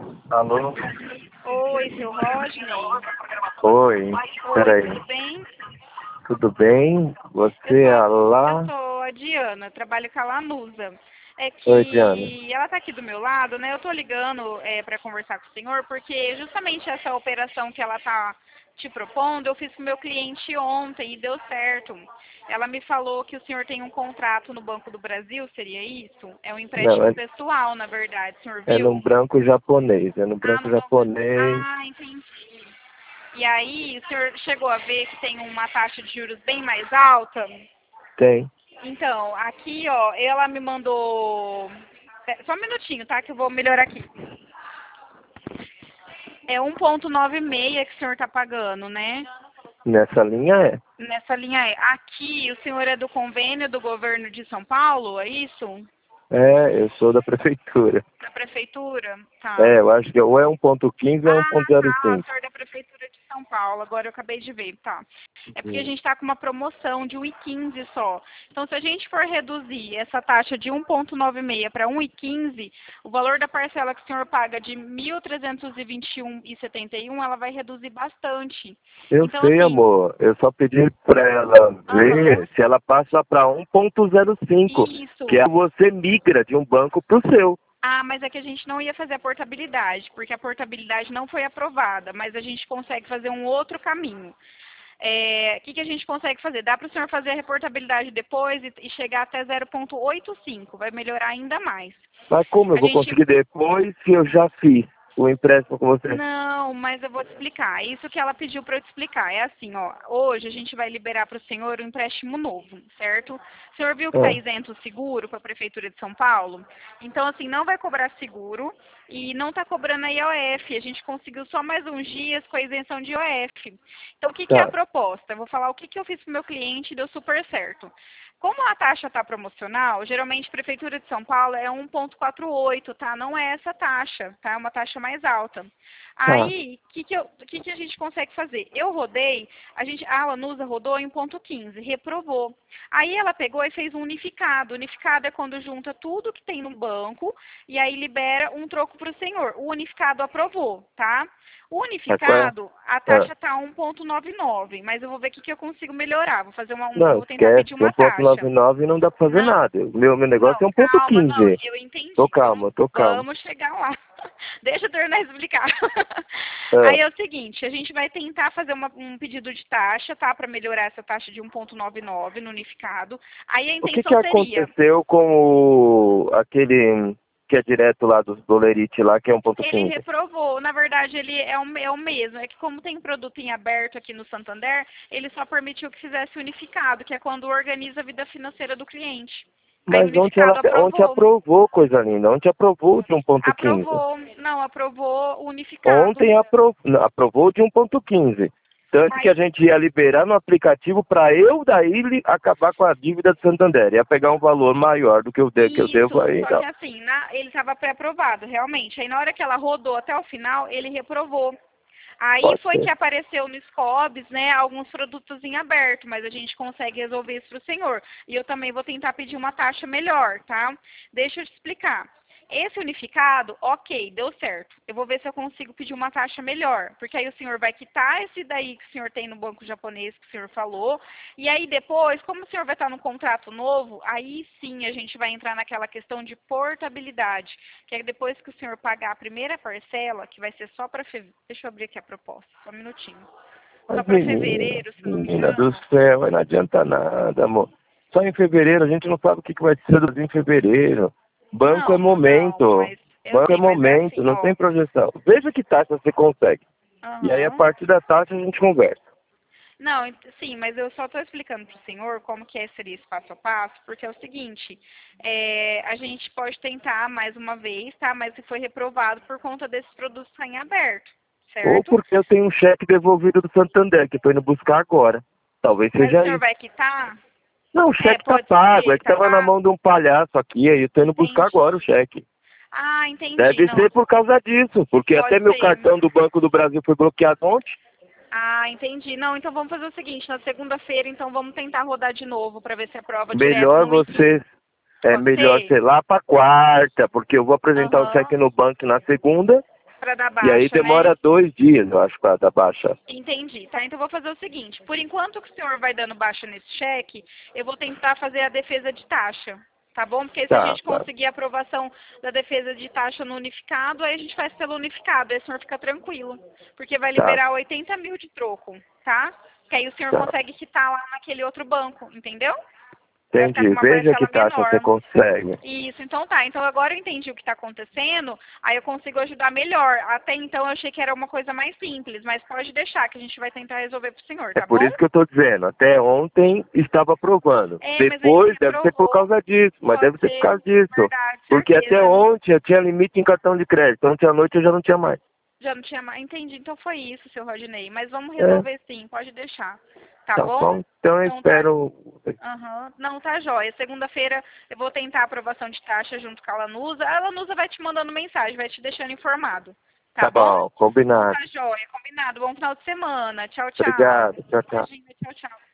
Alô? Oi, seu Rodney. Oi, Oi, peraí. tudo bem? Tudo bem? Eu Você sou, é a- eu lá? sou a Diana, trabalho com a Lanusa. É Oi, Diana. que ela tá aqui do meu lado, né? Eu tô ligando para conversar com o senhor, porque justamente essa operação que ela tá te propondo, eu fiz com o meu cliente ontem e deu certo. Ela me falou que o senhor tem um contrato no Banco do Brasil, seria isso? É um Não, empréstimo pessoal, na verdade, o senhor é viu? num branco japonês. É no Ah, branco no banco. japonês. Ah, entendi. E aí, o senhor chegou a ver que tem uma taxa de juros bem mais alta? Tem. Então, aqui, ó, ela me mandou. Só um minutinho, tá? Que eu vou melhorar aqui. É 1,96 que o senhor tá pagando, né? Nessa linha é. Nessa linha é. Aqui, o senhor é do convênio do governo de São Paulo, é isso? É, eu sou da prefeitura. Da prefeitura? Tá. É, eu acho que ou é 1,15 ou é Ah, tá. O 1,05. senhor é da Prefeitura de São Paulo. Agora eu acabei de ver, tá. É porque a Uhum. gente está com uma promoção de 1,15 só. Então, se a gente for reduzir essa taxa de 1,96 para 1,15, o valor da parcela que o senhor paga de 1.321,71, ela vai reduzir bastante. Eu Então, sei, assim, amor. Eu só pedi pra ela aham, ver se ela passa pra 1,05, que isso. é você migra de um banco pro seu. Ah, mas é que a gente não ia fazer a portabilidade, porque a portabilidade não foi aprovada, mas a gente consegue fazer um outro caminho. O que a gente consegue fazer? Dá para o senhor fazer a reportabilidade depois e chegar até 0,85, vai melhorar ainda mais. Mas como eu A vou gente conseguir depois se eu já fiz o empréstimo com você? Não, mas eu vou te explicar. Isso que ela pediu para eu te explicar. É assim, ó. Hoje a gente vai liberar para o senhor um empréstimo novo, certo? O senhor viu que está Ah, isento o seguro para a Prefeitura de São Paulo? Então, assim, não vai cobrar seguro e não está cobrando a IOF. A gente conseguiu só mais uns dias com a isenção de IOF. Então, o que é a tá. proposta? Eu vou falar o que eu fiz para o meu cliente e deu super certo. Como a taxa está promocional, geralmente a Prefeitura de São Paulo é 1,48, tá? Não é essa taxa, tá? É uma taxa mais alta. Tá. Aí, o que a gente consegue fazer? Eu rodei, a Lanusa rodou em 1,15, reprovou. Aí ela pegou e fez um unificado. Unificado é quando junta tudo que tem no banco e aí libera um troco para o senhor. O unificado aprovou, tá? O Mas qual é? unificado, a Ah. taxa está 1,99, mas eu vou ver o que eu consigo melhorar. Vou fazer Não, vou tentar esquece. pedir uma taxa. 1,99 não dá pra fazer Não, nada. Meu negócio é não, calma, não, 1,15. eu Tô entendi. calmo, tô calmo. Vamos chegar lá. Deixa eu terminar de explicar. Ah. Aí é o seguinte, a gente vai tentar fazer um pedido de taxa, tá? Para melhorar essa taxa de 1,99 no unificado. Aí a O que intenção seria, aconteceu com aquele que é direto lá do Dolerite lá, que é ele 1,15? reprovou, na verdade ele é o mesmo, é que como tem produto em aberto aqui no Santander, ele só permitiu que fizesse unificado, que é quando organiza a vida financeira do cliente. Aí o Mas unificado ontem aprovou. aprovou, coisa linda. Ontem aprovou de 1,15. Aprovou, não, aprovou o unificado. Ontem aprovou de 1,15. Tanto que a Aí, gente ia liberar no aplicativo para eu daí acabar com a dívida do Santander. Ia pegar um valor maior do que que eu devo isso, aí. só que Então, assim, ele estava pré-aprovado, realmente. Aí na hora que ela rodou até o final, ele reprovou. Aí pode foi que ser. apareceu no Scobs, né, alguns produtos em aberto, mas a gente consegue resolver isso para o senhor. E eu também vou tentar pedir uma taxa melhor, tá? Deixa eu te explicar. Esse unificado, ok, deu certo. Eu vou ver se eu consigo pedir uma taxa melhor, porque aí o senhor vai quitar esse daí que o senhor tem no banco japonês que o senhor falou, e aí depois, como o senhor vai estar no contrato novo, aí sim a gente vai entrar naquela questão de portabilidade, que é depois que o senhor pagar a primeira parcela, que vai ser só para fevereiro. Deixa eu abrir aqui a proposta, só um minutinho. Só Mas para menina, fevereiro, se eu não me menina do engano. céu, aí não adianta nada, amor. Só em fevereiro, a gente não sabe o que vai ser em fevereiro. Banco é Não, momento. mas eu Banco é sei, mas é momento, assim, não ó. tem projeção. Veja que taxa você consegue. E aí, a Aham. partir da taxa, a gente conversa. Não, sim, mas eu só estou explicando para o senhor como que seria esse passo a passo, porque é o seguinte, a gente pode tentar mais uma vez, tá? Mas se foi reprovado por conta desses produtos estarem aberto, Ou certo? porque eu tenho um cheque devolvido do Santander, que estou indo buscar agora. Talvez Mas o seja senhor isso. vai quitar? Não, o cheque tá Pode pago. É ser, que tá tava na mão pago? de um palhaço aqui, aí eu tô indo buscar agora o Entendi. cheque. Ah, entendi, Deve não, ser por causa disso, porque até pode meu ser. cartão do Banco do Brasil foi bloqueado ontem. Ah, entendi. Não, então vamos fazer o seguinte, na segunda-feira, então vamos tentar rodar de novo para ver se aprova direto Melhor no você, Wiki. é Pode melhor ser? ser lá para quarta, porque eu vou apresentar o cheque Aham. no banco na segunda Para dar baixa, E aí demora né? 2 dias, eu acho, para dar baixa. Entendi, tá? Então eu vou fazer o seguinte, por enquanto que o senhor vai dando baixa nesse cheque, eu vou tentar fazer a defesa de taxa, tá bom? Porque se a Tá, gente tá. conseguir a aprovação da defesa de taxa no unificado, aí a gente faz pelo unificado, aí o senhor fica tranquilo, porque vai Tá, liberar 80 mil de troco, tá? Que aí o senhor tá. consegue quitar lá naquele outro banco, entendeu? Vai ficar com Entendi. uma Veja que parcela taxa você menor. consegue. Isso, então tá. Então agora eu entendi o que está acontecendo, aí eu consigo ajudar melhor. Até então eu achei que era uma coisa mais simples, mas pode deixar que a gente vai tentar resolver pro senhor, É tá por bom? isso que eu estou dizendo, até ontem estava aprovando. É, mas aí Depois deve ser por reprovou, causa disso, mas pode deve ser por ser causa disso. verdade, Porque até certeza. ontem eu tinha limite em cartão de crédito, ontem à noite eu já não tinha mais. Já não tinha mais. Entendi, então foi isso, seu Rodinei. Mas vamos É, resolver sim, pode deixar. Tá tá bom? bom. Então eu Então tá. espero. Aham. Não, tá jóia. Segunda-feira eu vou tentar a aprovação de taxa junto com a Lanusa. A Lanusa vai te mandando mensagem, vai te deixando informado. Tá Tá bom? bom, Então combinado. tá jóia, combinado. Bom final de semana. Tchau, tchau. Obrigado. Tchau, tchau. Imagina, tchau, tchau.